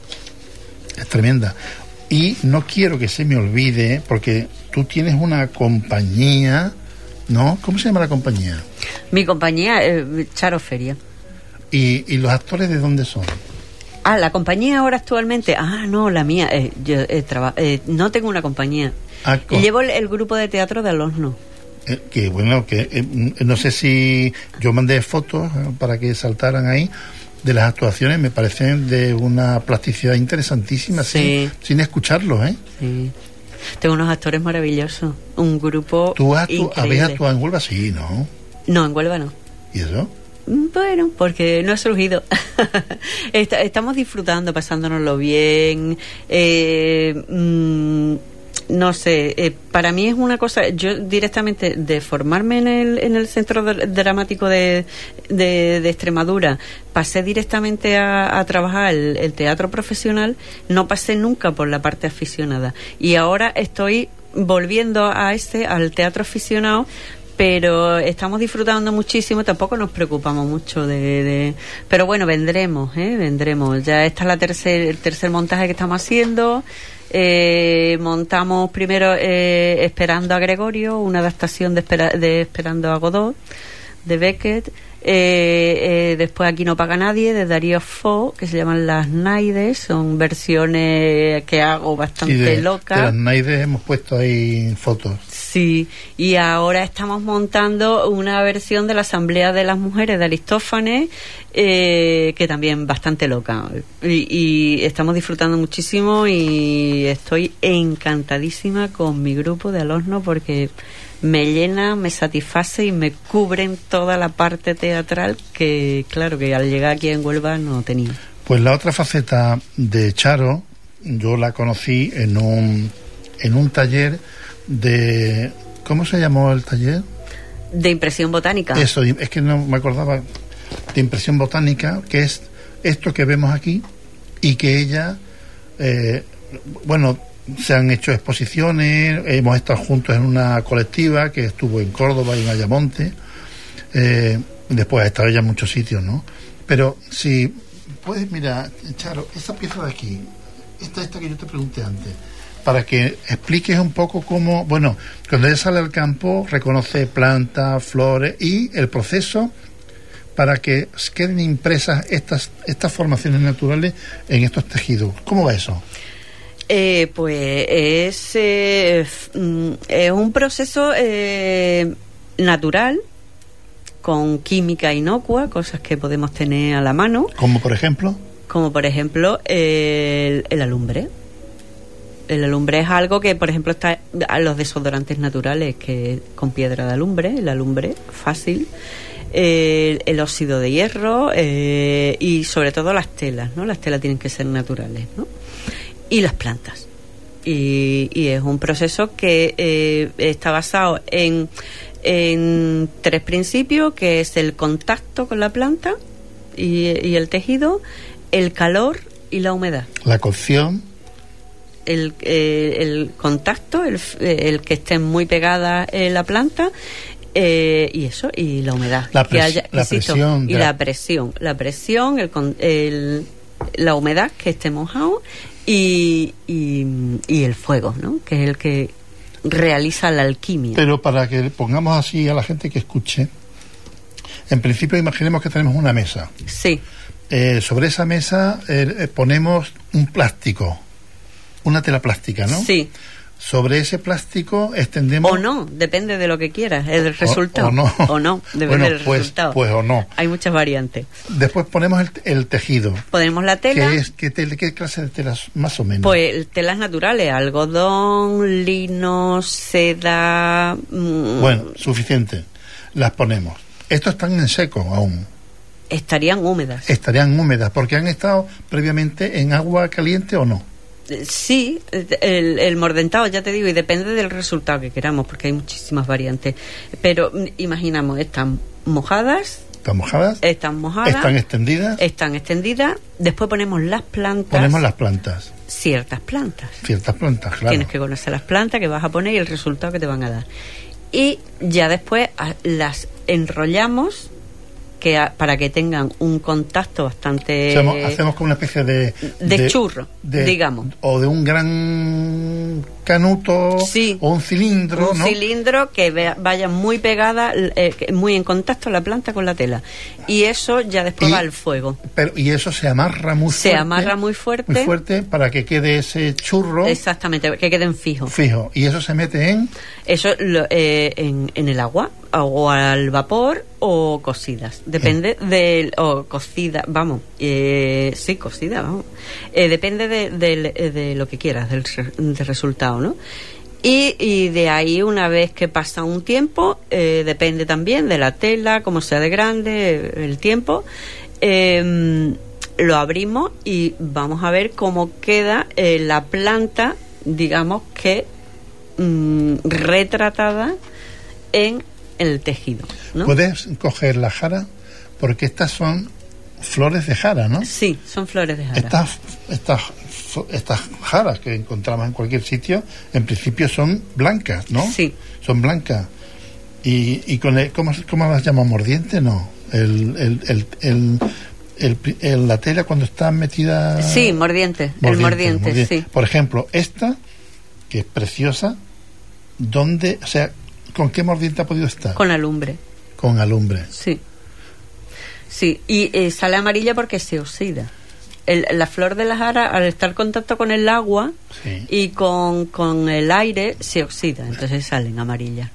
Es tremenda. Y no quiero que se me olvide, porque tú tienes una compañía, ¿no? ¿Cómo se llama la compañía? Mi compañía, eh, Charo Feria. ¿Y, y los actores de dónde son? Ah, la compañía ahora actualmente. Ah, no, la mía. Eh, yo eh, traba, eh, no tengo una compañía. Ah, con... Llevo el, el grupo de teatro de Alosno. Eh, que bueno, que eh, no sé si yo mandé fotos eh, para que saltaran ahí de las actuaciones, me parecen de una plasticidad interesantísima, sí. sin, sin escucharlos, ¿eh? Sí. Tengo unos actores maravillosos, un grupo ¿Tú has increíble. ¿Habéis actuado en Huelva? Sí, ¿no? No, en Huelva no. ¿Y eso? Bueno, porque no ha surgido. Estamos disfrutando, pasándonoslo bien. Eh, mmm, no sé, eh, para mí es una cosa, yo directamente de formarme en el, en el Centro Dramático de, de, de Extremadura, pasé directamente a, a trabajar el, el teatro profesional, no pasé nunca por la parte aficionada. Y ahora estoy volviendo a este, al teatro aficionado, pero estamos disfrutando muchísimo, tampoco nos preocupamos mucho de... de pero bueno, vendremos, ¿eh? Vendremos. Ya está la tercer, el tercer montaje que estamos haciendo. Eh, montamos primero eh, Esperando a Gregorio, una adaptación de, espera, de Esperando a Godot, de Beckett. Eh, eh, después Aquí no paga nadie, de Darío Fo, que se llaman Las Naides. Son versiones que hago bastante de, locas. De Las Naides hemos puesto ahí fotos. Sí, y ahora estamos montando una versión de la Asamblea de las Mujeres de Aristófanes, eh, que también bastante loca. Y, y estamos disfrutando muchísimo y estoy encantadísima con mi grupo de Alosno porque me llena, me satisface y me cubren toda la parte teatral que, claro, que al llegar aquí en Huelva no tenía. Pues la otra faceta de Charo, yo la conocí en un, en un taller de... ¿Cómo se llamó el taller? De impresión botánica. Eso, es que no me acordaba. De impresión botánica, que es esto que vemos aquí, y que ella, eh, bueno, se han hecho exposiciones, hemos estado juntos en una colectiva que estuvo en Córdoba y en Ayamonte, eh, después ha estado ella en muchos sitios, ¿no? Pero si puedes, mira, Charo, esa pieza de aquí, esta, esta que yo te pregunté antes, para que expliques un poco cómo, bueno, cuando ella sale al campo reconoce plantas, flores y el proceso para que queden impresas estas estas formaciones naturales en estos tejidos. ¿Cómo va eso? Eh, pues es, eh, es un proceso eh, natural, con química inocua, cosas que podemos tener a la mano. ¿Como por ejemplo? Como por ejemplo el, el alumbre. El alumbre es algo que, por ejemplo, está a los desodorantes naturales, que con piedra de alumbre, el alumbre fácil, eh, el óxido de hierro eh, y sobre todo las telas, ¿no? Las telas tienen que ser naturales, ¿no? Y las plantas. Y, y es un proceso que eh, está basado en, en tres principios, que es el contacto con la planta y, y el tejido, el calor y la humedad. La cocción. El, eh, el contacto, el, el que estén muy pegadas en la planta, Eh, y eso, y la humedad. La, que pres- haya, la insisto, presión. y de la, la... presión. La presión, el, con- el, la humedad, que esté mojado, y, y, y el fuego, ¿no? Que es el que realiza la alquimia. Pero para que pongamos así a la gente que escuche, en principio imaginemos que tenemos una mesa. Sí. Eh, sobre esa mesa eh, eh, ponemos un plástico, una tela plástica, ¿no? Sí. Sobre ese plástico extendemos... O no, depende de lo que quieras, el resultado. O, o no. O no, depende bueno, del pues, resultado. Pues o no. Hay muchas variantes. Después ponemos el, el tejido. Ponemos la tela. ¿Qué, es, qué, tel- ¿Qué clase de telas más o menos? Pues telas naturales, algodón, lino, seda... Mmm, Bueno, suficiente. Las ponemos. Estos están en seco aún. estarían húmedas. Estarían húmedas porque han estado previamente en agua caliente o no. Sí, el, el mordentado, ya te digo, y depende del resultado que queramos, porque hay muchísimas variantes. Pero imaginamos, están mojadas, Están mojadas, están mojadas, están extendidas, están extendidas. Después ponemos las plantas, ponemos las plantas, ciertas plantas. ciertas plantas, claro. Tienes que conocer las plantas que vas a poner y el resultado que te van a dar. Y ya después a, las enrollamos que a, para que tengan un contacto bastante... Hacemos, hacemos como una especie de... De, de churro, de, digamos. O de un gran canuto, sí, o un cilindro, un ¿no? cilindro que vea, vaya muy pegada, eh, muy en contacto la planta con la tela. Y eso ya después y, va al fuego. Pero, y eso se amarra muy se fuerte. Se amarra muy fuerte. Muy fuerte para que quede ese churro... Exactamente, que queden fijos. Fijo. Y eso se mete en... Eso lo, eh, en, en el agua, o al vapor, o cocidas. Depende eh. del... O cocida, vamos. Eh, sí, cocida, vamos. Eh, depende de, de, de lo que quieras, del, del resultado, ¿no? Y, y de ahí, una vez que pasa un tiempo, eh, depende también de la tela, como sea de grande, el tiempo, eh, lo abrimos y vamos a ver cómo queda eh, la planta, digamos que mm, retratada en el tejido, ¿no? ¿Puedes coger la jara? Porque estas son flores de jara, ¿no? Sí, son flores de jara. Estas, estas, estas jaras que encontramos en cualquier sitio, en principio son blancas, ¿no? Sí. Son blancas. Y, y con el, ¿cómo, ¿cómo las llamamos? ¿Mordiente? No. El, el, el, el, el, el, la tela cuando está metida... Sí, mordiente. mordiente el mordiente, mordiente, sí. Por ejemplo, esta, que es preciosa, ¿dónde, o sea, con qué mordiente ha podido estar? Con alumbre. Con alumbre. Sí. Sí, y eh, sale amarilla porque se oxida. El, la flor de la jara, al estar en contacto con el agua, sí, y con, con el aire, se oxida, entonces salen amarillas.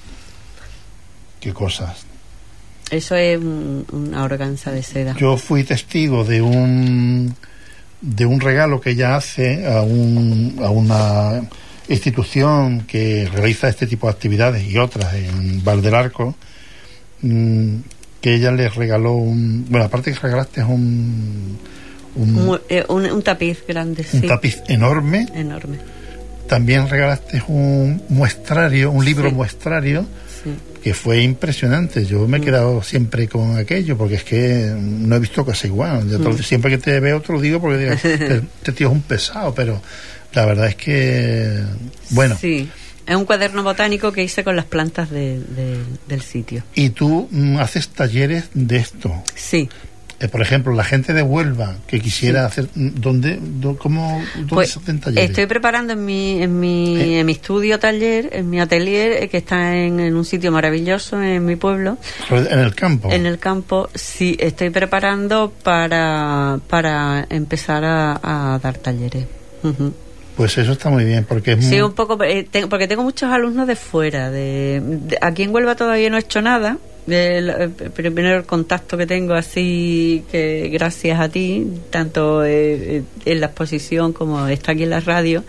Qué cosas. Eso es un, una organza de seda. Yo fui testigo de un de un regalo que ella hace a un a una institución que realiza este tipo de actividades y otras en Val del Arco, mmm, que ella les regaló un... Bueno, aparte que regalaste un... Un, un, eh, un, un tapiz grande, un sí. tapiz enorme. Enorme. También regalaste un muestrario, un libro sí. muestrario, sí, que fue impresionante. Yo me he quedado siempre con aquello, porque es que no he visto cosa igual. Yo mm. siempre que te veo te lo digo, porque digo, este tío es un pesado, pero la verdad es que... Bueno... Sí. Es un cuaderno botánico que hice con las plantas de, de, del sitio. ¿Y tú mm, haces talleres de esto? Sí. Eh, por ejemplo, la gente de Huelva que quisiera sí. hacer... ¿Dónde, dónde, cómo, dónde pues, se hacen talleres? Estoy preparando en mi, en mi, ¿Eh? en mi estudio taller, en mi atelier, que está en, en un sitio maravilloso en mi pueblo. ¿En el campo? En el campo, sí. Estoy preparando para, para empezar a, a dar talleres. Uh-huh. Pues eso está muy bien, porque es muy... Sí, un poco, eh, te, porque tengo muchos alumnos de fuera. De, de, aquí en Huelva todavía no he hecho nada. El, el primer contacto que tengo así, que gracias a ti, tanto eh, en la exposición como está aquí en la radio.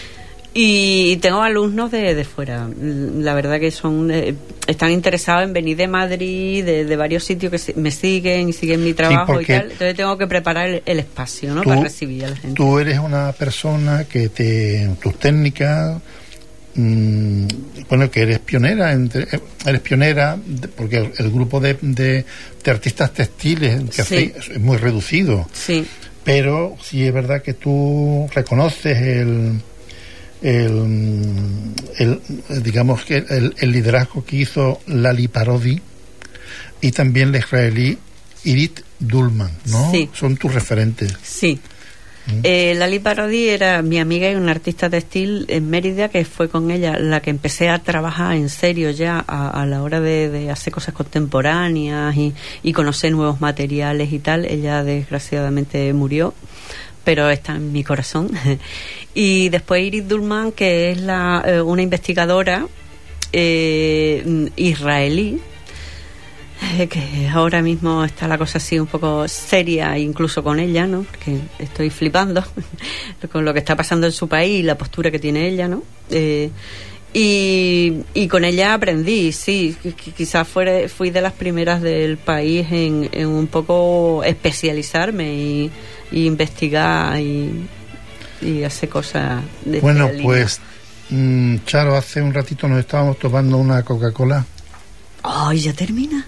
Y tengo alumnos de, de fuera. La verdad que son eh, están interesados en venir de Madrid, de, de varios sitios que me siguen y siguen mi trabajo, sí, y tal. Entonces tengo que preparar el, el espacio, ¿no? Tú, para recibir a la gente. Tú eres una persona que te tus técnicas, mmm, bueno, que eres pionera, entre, eres pionera porque el, el grupo de, de, de artistas textiles que sí. hace, es muy reducido. Sí. Pero sí es verdad que tú reconoces el el, el digamos que el, el liderazgo que hizo Lali Parodi y también la israelí Irit Dulman, ¿no? Sí. Son tus referentes. Sí. Eh, Lali Parodi era mi amiga y una artista textil en Mérida, que fue con ella la que empecé a trabajar en serio ya a, a la hora de, de hacer cosas contemporáneas y, y conocer nuevos materiales y tal. Ella desgraciadamente murió, pero está en mi corazón. Y después Irit Dulman, que es la, eh, una investigadora eh, israelí, que ahora mismo está la cosa así un poco seria, incluso con ella, ¿no? Porque estoy flipando con lo que está pasando en su país y la postura que tiene ella, ¿no? Eh, y, y con ella aprendí, sí, quizás fuera, fui de las primeras del país en, en un poco especializarme y, y investigar y, y hacer cosas de Bueno, esta pues, mmm, Charo, hace un ratito nos estábamos tomando una Coca-Cola. ¡Ay, ya termina!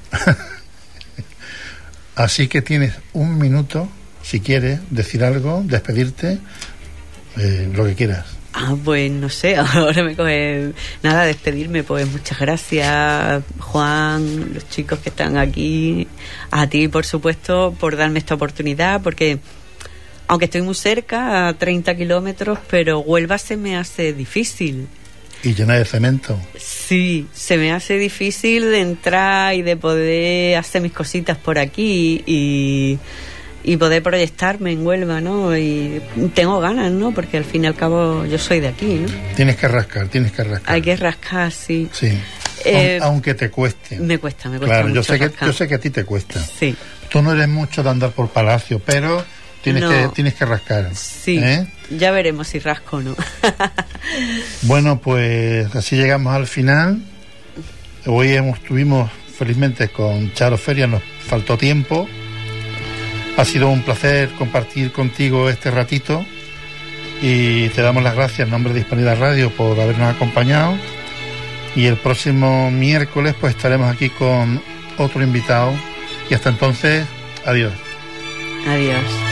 Así que tienes un minuto, si quieres, decir algo, despedirte, eh, lo que quieras. Ah, pues no sé, ahora me coge... Nada, despedirme, pues muchas gracias, Juan, los chicos que están aquí, a ti, por supuesto, por darme esta oportunidad, porque aunque estoy muy cerca, a treinta kilómetros, pero Huelva se me hace difícil. Y llena de cemento. Sí, se me hace difícil de entrar y de poder hacer mis cositas por aquí y, y poder proyectarme en Huelva, ¿no? Y tengo ganas, ¿no? Porque al fin y al cabo yo soy de aquí, ¿no? Tienes que rascar, tienes que rascar. Hay que rascar, sí. Sí, eh, aunque te cueste. Me cuesta, me cuesta Claro, mucho yo sé, que, rascar. yo sé que a ti te cuesta. Sí. Tú no eres mucho de andar por palacio, pero tienes, No. que, tienes que rascar. Sí, ¿eh? ya veremos si rasco o no. Bueno, pues así llegamos al final. Hoy hemos, estuvimos felizmente con Charo Feria, nos faltó tiempo. Ha sido un placer compartir contigo este ratito y te damos las gracias en nombre de Hispanidad Radio por habernos acompañado. Y el próximo miércoles pues estaremos aquí con otro invitado y hasta entonces, adiós. Adiós.